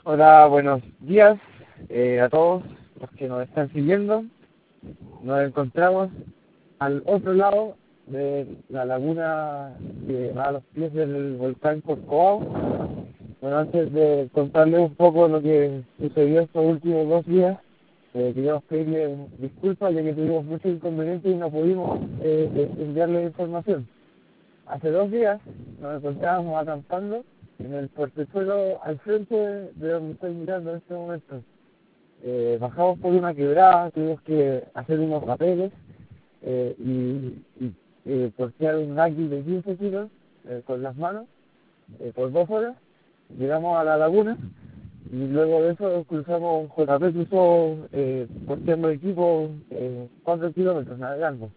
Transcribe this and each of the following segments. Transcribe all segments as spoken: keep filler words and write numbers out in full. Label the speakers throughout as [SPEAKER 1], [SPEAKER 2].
[SPEAKER 1] Hola, buenos días eh, a todos los que nos están siguiendo. Nos encontramos al otro lado de la laguna que va a los pies del volcán Corcovado. Bueno, antes de contarles un poco lo que sucedió estos últimos dos días, eh, queríamos pedirle disculpas ya que tuvimos muchos inconvenientes y no pudimos eh, enviarle información. Hace dos días nos encontrábamos acampando en el portezuelo al frente de donde estoy mirando en este momento. Eh, bajamos por una quebrada, tuvimos que hacer unos papeles eh, y, y eh, portear un naki de quince kilos eh, con las manos eh, por dos horas. Llegamos a la laguna y luego de eso cruzamos, J P cruzó eh, porteando equipo eh, cuatro kilómetros navegando.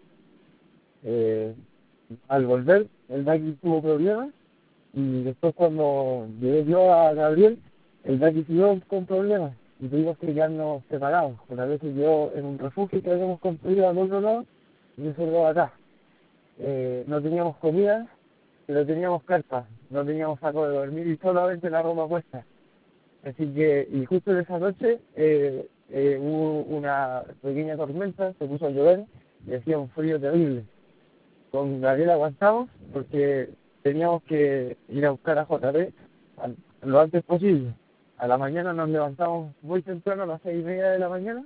[SPEAKER 1] Eh, al volver el naki tuvo problemas y después cuando llegué yo a Gabriel, el naki siguió con problemas y tuvimos que quedarnos separados. Una vez se quedó en un refugio que habíamos construido al otro lado y yo se quedó acá. Eh, no teníamos comida, pero teníamos carpas, no teníamos saco de dormir y solamente la ropa puesta. Así que, y justo en esa noche eh, eh, hubo una pequeña tormenta, se puso a llover y hacía un frío terrible. Con Gabriel aguantamos porque teníamos que ir a buscar a J P lo antes posible. A la mañana nos levantamos muy temprano, a las seis y media de la mañana,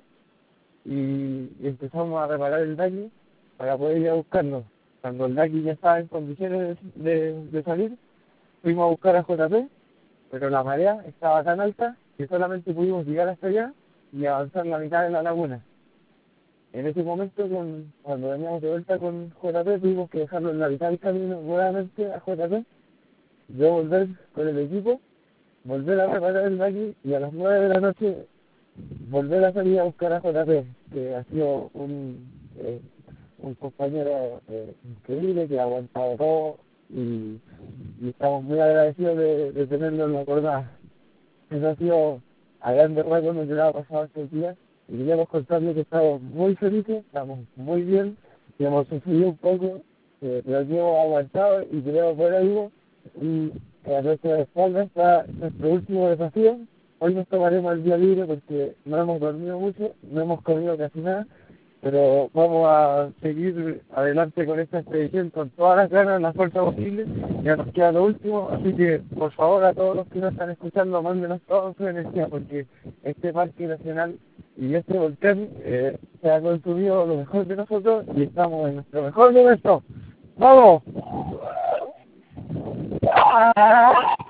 [SPEAKER 1] y, y empezamos a reparar el naki para poder ir a buscarnos. Cuando el naki ya estaba en condiciones de, de, de salir, fuimos a buscar a J P, pero la marea estaba tan alta que solamente pudimos llegar hasta allá y avanzar la mitad de la laguna. En ese momento, con, cuando veníamos de vuelta con J P, tuvimos que dejarlo en la mitad del camino nuevamente a J P, yo volver con el equipo, volver a reparar el naki y a las nueve de la noche volver a salir a buscar a J P, que ha sido un, eh, un compañero eh, increíble que ha aguantado todo y, y estamos muy agradecidos de, de tenerlo en la jornada. Eso ha sido a grandes rasgos lo que ha pasado estos días y queríamos contarles que estamos muy felices, estamos muy bien, que hemos sufrido un poco, eh, pero que hemos aguantado y queremos por algo y a nuestra espalda está nuestro último desafío. Hoy nos tomaremos el día libre porque no hemos dormido mucho, no hemos comido casi nada, pero vamos a seguir adelante con esta expedición con todas las ganas, la fuerza posible. Ya nos queda lo último, así que por favor a todos los que nos están escuchando, mándenos toda su energía porque este parque nacional y este volcán eh, se ha consumido lo mejor de nosotros y estamos en nuestro mejor momento. ¡Vamos!